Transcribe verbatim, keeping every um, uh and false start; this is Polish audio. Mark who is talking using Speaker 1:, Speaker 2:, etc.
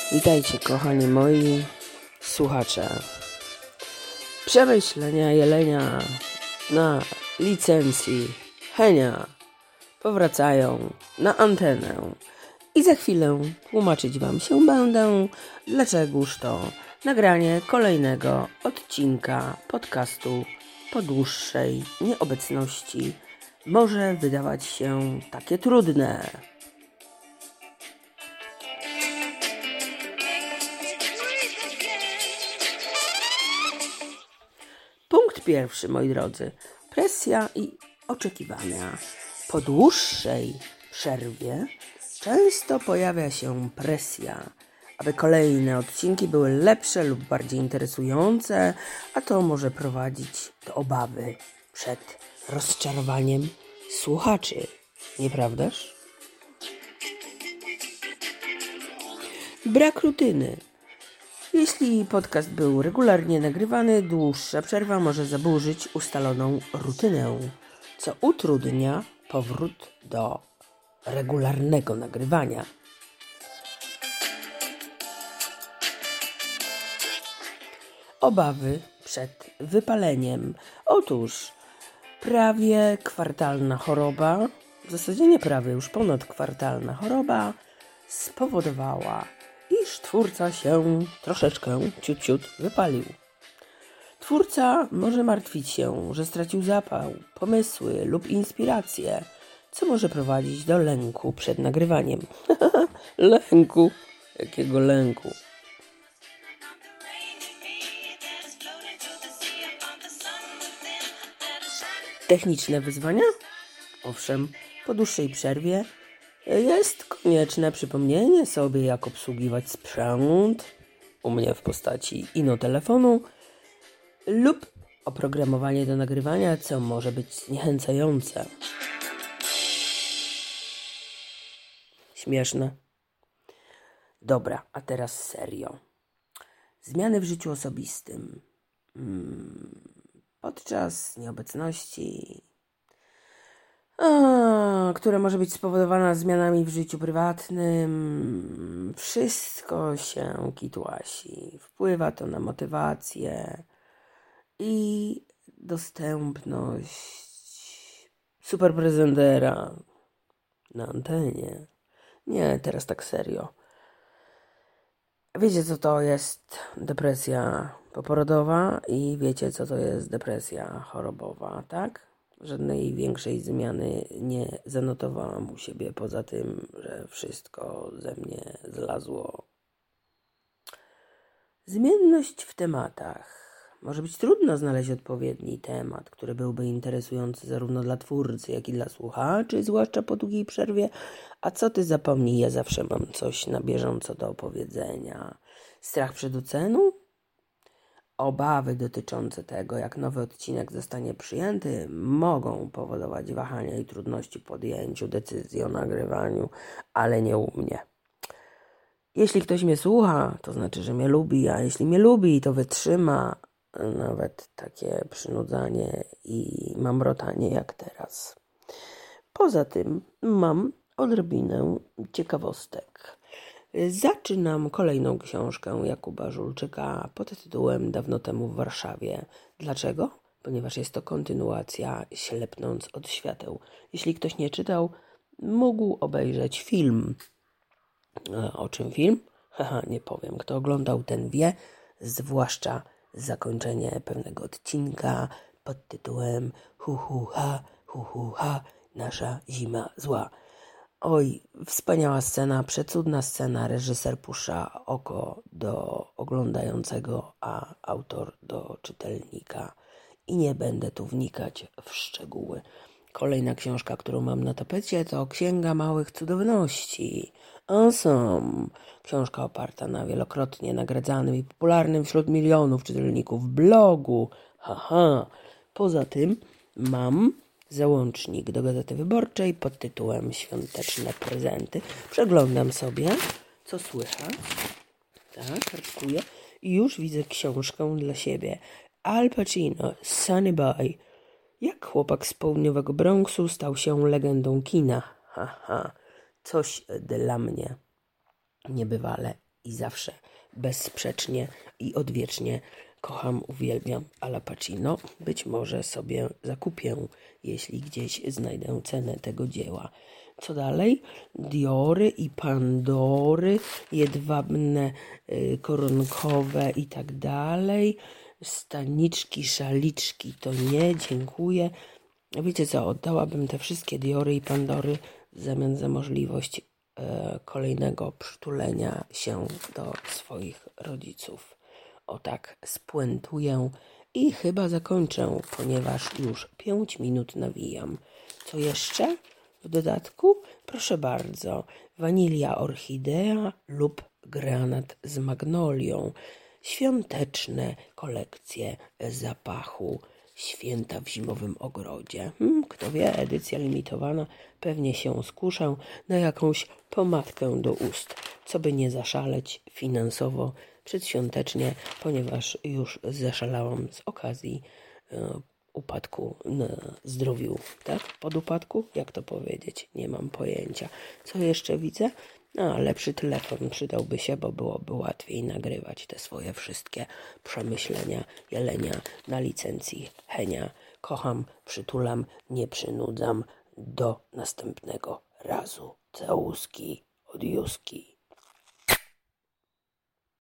Speaker 1: Witajcie, kochani moi słuchacze. Przemyślenia Jelenia na licencji Henia powracają na antenę i za chwilę tłumaczyć wam się będę, dlaczegoż to nagranie kolejnego odcinka podcastu po dłuższej nieobecności może wydawać się takie trudne. Punkt pierwszy, moi drodzy. Presja i oczekiwania. Po dłuższej przerwie często pojawia się presja, aby kolejne odcinki były lepsze lub bardziej interesujące, a to może prowadzić do obawy przed rozczarowaniem słuchaczy. Nieprawdaż? Brak rutyny. Jeśli podcast był regularnie nagrywany, dłuższa przerwa może zaburzyć ustaloną rutynę, co utrudnia powrót do regularnego nagrywania. Obawy przed wypaleniem. Otóż prawie kwartalna choroba, w zasadzie nie prawie, już ponadkwartalna choroba spowodowała, iż twórca się troszeczkę ciut ciut wypalił. Twórca może martwić się, że stracił zapał, pomysły lub inspirację, co może prowadzić do lęku przed nagrywaniem. Lęku? Jakiego lęku? Techniczne wyzwania? Owszem, po dłuższej przerwie jest konieczne przypomnienie sobie, jak obsługiwać sprzęt, u mnie w postaci ino-telefonu, lub oprogramowanie do nagrywania, co może być zniechęcające. Śmieszne. Dobra, a teraz serio. Zmiany w życiu osobistym. Hmm. Podczas nieobecności, a, która może być spowodowana zmianami w życiu prywatnym, wszystko się kitłasi. Wpływa to na motywację i dostępność superprezentera na antenie. Nie, teraz tak serio. Wiecie, co to jest depresja poporodowa i wiecie, co to jest depresja chorobowa, tak? Żadnej większej zmiany nie zanotowałam u siebie, poza tym, że wszystko ze mnie zlazło. Zmienność w tematach. Może być trudno znaleźć odpowiedni temat, który byłby interesujący zarówno dla twórcy, jak i dla słuchaczy, zwłaszcza po długiej przerwie. A co ty zapomnij, ja zawsze mam coś na bieżąco do opowiedzenia. Strach przed oceną? Obawy dotyczące tego, jak nowy odcinek zostanie przyjęty, mogą powodować wahania i trudności w podjęciu decyzji o nagrywaniu, ale nie u mnie. Jeśli ktoś mnie słucha, to znaczy, że mnie lubi, a jeśli mnie lubi, to wytrzyma nawet takie przynudzanie i mamrotanie jak teraz. Poza tym mam odrobinę ciekawostek. Zaczynam kolejną książkę Jakuba Żulczyka pod tytułem Dawno temu w Warszawie. Dlaczego? Ponieważ jest to kontynuacja Ślepnąc od świateł. Jeśli ktoś nie czytał, mógł obejrzeć film. O czym film? Haha, nie powiem. Kto oglądał, ten wie. Zwłaszcza zakończenie pewnego odcinka pod tytułem Hu hu ha, hu hu ha, nasza zima zła. Oj, wspaniała scena, przecudna scena. Reżyser puszcza oko do oglądającego, a autor do czytelnika. I nie będę tu wnikać w szczegóły. Kolejna książka, którą mam na tapecie, to Księga Małych Cudowności. Awesome. Książka oparta na wielokrotnie nagradzanym i popularnym wśród milionów czytelników blogu. Haha. Poza tym mam załącznik do Gazety Wyborczej pod tytułem Świąteczne prezenty. Przeglądam sobie, co słychać. Tak, raczkuję. I już widzę książkę dla siebie. Al Pacino, Sunny Boy. Jak chłopak z południowego Bronxu stał się legendą kina. Haha. Coś dla mnie niebywale i zawsze bezsprzecznie i odwiecznie kocham, uwielbiam Al Pacino. Być może sobie zakupię, jeśli gdzieś znajdę cenę tego dzieła. Co dalej? Diory i Pandory, jedwabne, y, koronkowe i tak dalej. Staniczki, szaliczki to nie, dziękuję. Wiecie co, oddałabym te wszystkie Diory i Pandory w zamian za możliwość e, kolejnego przytulenia się do swoich rodziców. O tak spuentuję i chyba zakończę, ponieważ już pięć minut nawijam. Co jeszcze? W dodatku, proszę bardzo, wanilia orchidea lub granat z magnolią. Świąteczne kolekcje zapachu. Święta w zimowym ogrodzie. Hmm, kto wie, edycja limitowana. Pewnie się skuszę na jakąś pomadkę do ust, co by nie zaszaleć finansowo przedświątecznie, ponieważ już zaszalałam z okazji e, upadku na zdrowiu, tak? Pod upadku? Jak to powiedzieć? Nie mam pojęcia. Co jeszcze widzę? A, lepszy telefon przydałby się, bo byłoby łatwiej nagrywać te swoje wszystkie przemyślenia, jelenia na licencji Henia. Kocham, przytulam, nie przynudzam. Do następnego razu. Całuski od Józki.